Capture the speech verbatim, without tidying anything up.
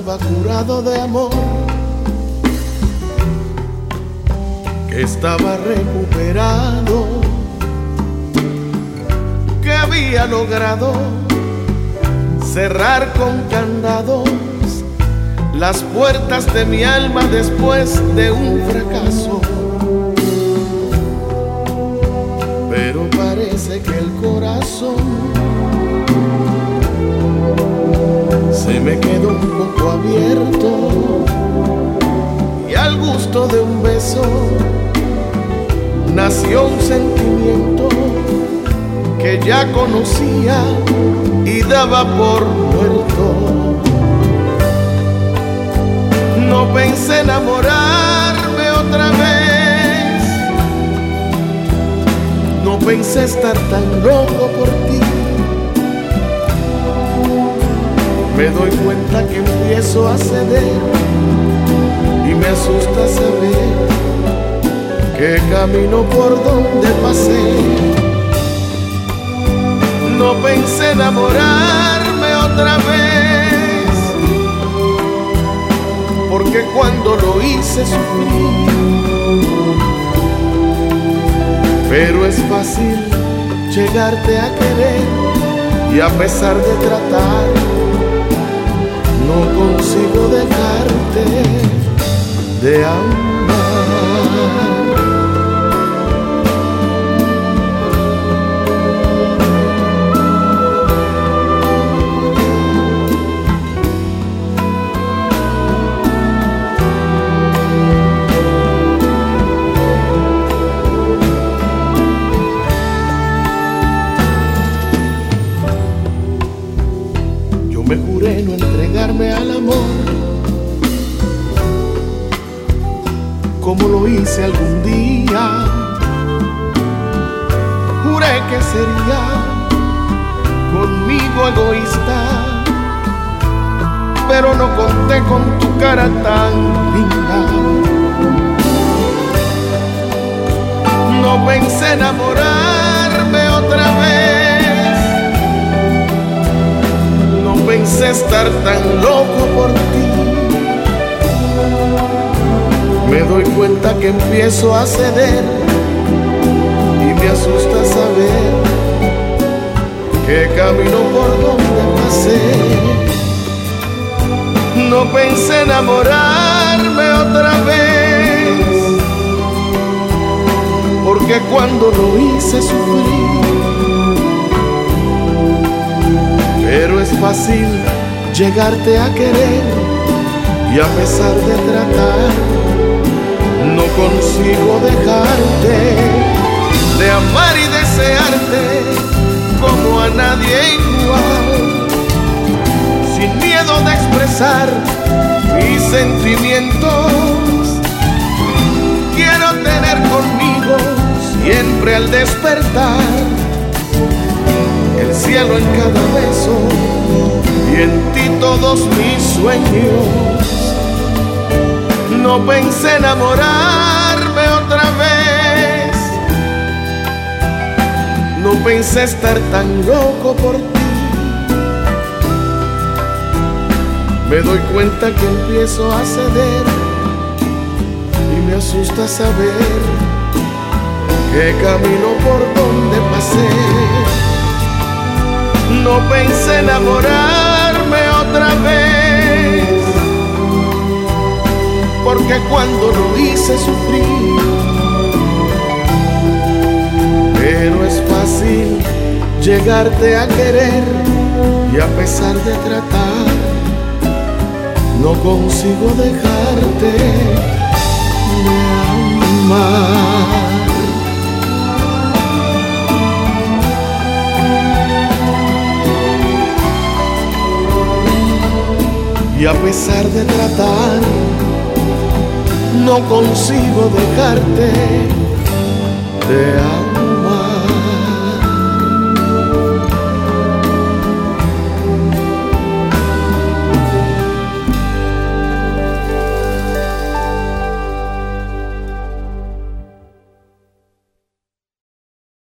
estaba curado de amor, que estaba recuperado, que había logrado cerrar con candados las puertas de mi alma después de un fracaso. Pero parece que el corazón se me quedó un poco abierto, y al gusto de un beso nació un sentimiento que ya conocía y daba por muerto. No pensé enamorarme otra vez, no pensé estar tan loco por ti. Me doy cuenta que empiezo a ceder y me asusta saber que camino por donde pasé. No pensé enamorarme otra vez, porque cuando lo hice sufrí. Pero es fácil llegarte a querer, y a pesar de tratar no consigo dejarte de amar. Me juré no entregarme al amor como lo hice algún día. Juré que sería conmigo egoísta, pero no conté con tu cara tan linda. No pensé enamorarme otra vez, pensé estar tan loco por ti. Me doy cuenta que empiezo a ceder y me asusta saber que camino por donde pasé. No pensé enamorarme otra vez, porque cuando lo hice sufrí. Pero es fácil llegarte a querer, y a pesar de tratar no consigo dejarte de amar y desearte como a nadie igual, sin miedo de expresar mis sentimientos. Quiero tener conmigo siempre al despertar el cielo en cada beso, y en ti todos mis sueños. No pensé enamorarme otra vez, no pensé estar tan loco por ti. Me doy cuenta que empiezo a ceder y me asusta saber que camino por donde pasé. No pensé enamorarme otra vez, porque cuando lo hice sufrí. Pero es fácil llegarte a querer, y a pesar de tratar no consigo dejarte de amar. Y a pesar de tratar no consigo dejarte de amar.